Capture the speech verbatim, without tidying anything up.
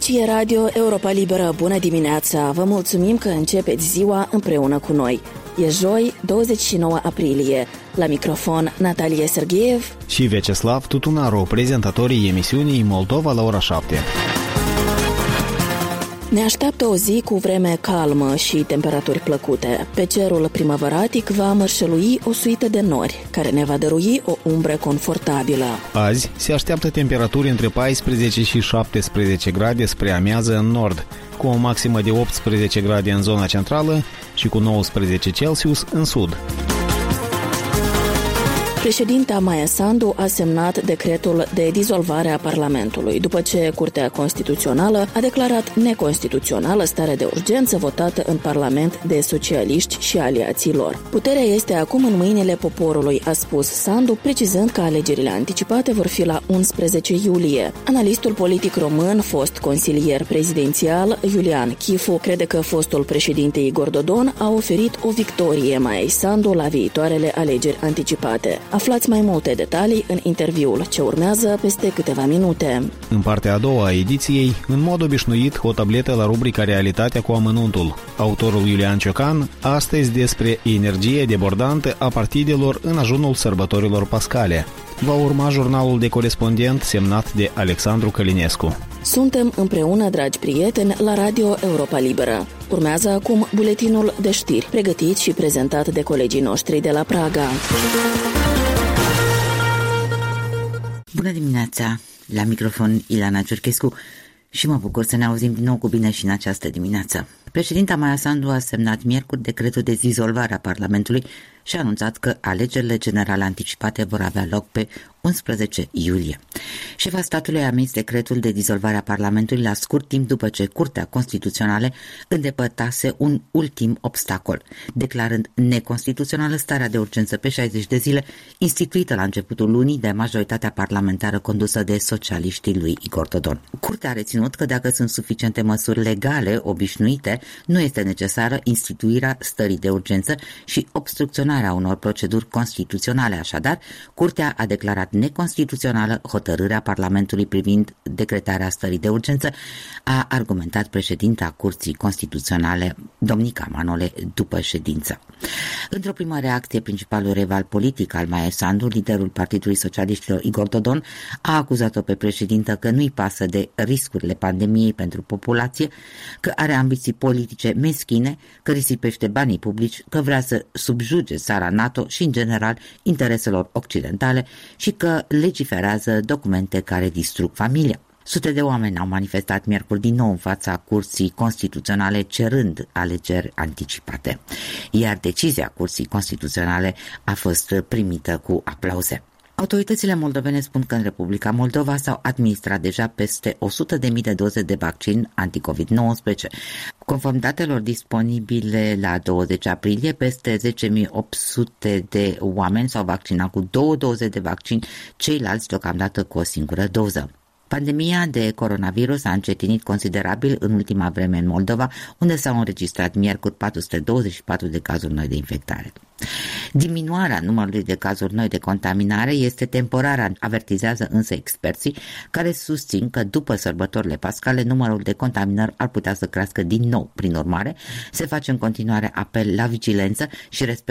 Aici e Radio Europa Liberă. Bună dimineața! Vă mulțumim că începeți ziua împreună cu noi. E joi, douăzeci și nouă aprilie. La microfon Natalia Sergeev și Vyacheslav Tutunaru, prezentatorii emisiunii Moldova la ora șapte. Ne așteaptă o zi cu vreme calmă și temperaturi plăcute. Pe cerul primăvăratic va mărșălui o suită de nori, care ne va dărui o umbră confortabilă. Azi se așteaptă temperaturi între paisprezece și șaptesprezece grade spre amiază în nord, cu o maximă de optsprezece grade în zona centrală și cu nouăsprezece Celsius în sud. Președinta Maia Sandu a semnat decretul de dizolvare a Parlamentului, după ce Curtea Constituțională a declarat neconstituțională starea de urgență votată în Parlament de socialiști și aliații lor. Puterea este acum în mâinile poporului, a spus Sandu, precizând că alegerile anticipate vor fi la unsprezece iulie. Analistul politic român, fost consilier prezidențial, Iulian Chifu, crede că fostul președinte Igor Dodon a oferit o victorie Maiei Sandu la viitoarele alegeri anticipate. Aflați mai multe detalii în interviul ce urmează peste câteva minute. În partea a doua a ediției, în mod obișnuit, o tabletă la rubrica Realitatea cu amănuntul. Autorul Iulian Ciocan, astăzi despre energie debordantă a partidelor în ajunul sărbătorilor pascale. Va urma jurnalul de corespondent semnat de Alexandru Călinescu. Suntem împreună, dragi prieteni, la Radio Europa Liberă. Urmează acum buletinul de știri, pregătit și prezentat de colegii noștri de la Praga. Bună dimineața! La microfon Ilana Ciurchescu și mă bucur să ne auzim din nou cu bine și în această dimineață. Președinta Maia Sandu a semnat miercuri decretul de dizolvare a Parlamentului și a anunțat că alegerile generale anticipate vor avea loc pe unsprezece iulie. Șefa statului a emis decretul de dizolvare a Parlamentului la scurt timp după ce Curtea Constituțională îndepărtase un ultim obstacol, declarând neconstituțională starea de urgență pe șaizeci de zile, instituită la începutul lunii de majoritatea parlamentară condusă de socialiștii lui Igor Dodon. Curtea a reținut că dacă sunt suficiente măsuri legale obișnuite, nu este necesară instituirea stării de urgență și obstrucționarea unor proceduri constituționale. Așadar, Curtea a declarat neconstituțională hotărârea Parlamentului privind decretarea stării de urgență, a argumentat președinta Curții Constituționale, Domnica Manole, după ședință. Într-o primă reacție, principalul rival politic al Maiei Sandu, liderul Partidului Socialiștilor Igor Dodon, a acuzat-o pe președintă că nu-i pasă de riscurile pandemiei pentru populație, că are ambiții politice meschine, că risipește banii publici, că vrea să subjuge țara NATO și, în general, intereselor occidentale și că legiferează documente care distrug familia. Sute de oameni au manifestat miercuri din nou în fața Curții Constituționale cerând alegeri anticipate, iar decizia Curții Constituționale a fost primită cu aplauze. Autoritățile moldovene spun că în Republica Moldova s-au administrat deja peste o sută de mii de doze de vaccin anti-covid nouăsprezece. Conform datelor disponibile la douăzeci aprilie, peste zece mii opt sute de oameni s-au vaccinat cu două doze de vaccin, ceilalți deocamdată cu o singură doză. Pandemia de coronavirus a încetinit considerabil în ultima vreme în Moldova, unde s-au înregistrat miercuri patru sute douăzeci și patru de cazuri noi de infectare. Diminuarea numărului de cazuri noi de contaminare este temporară, avertizează însă experții, care susțin că după sărbătorile pascale numărul de contaminări ar putea să crească din nou. Prin urmare, se face în continuare apel la vigilență și respect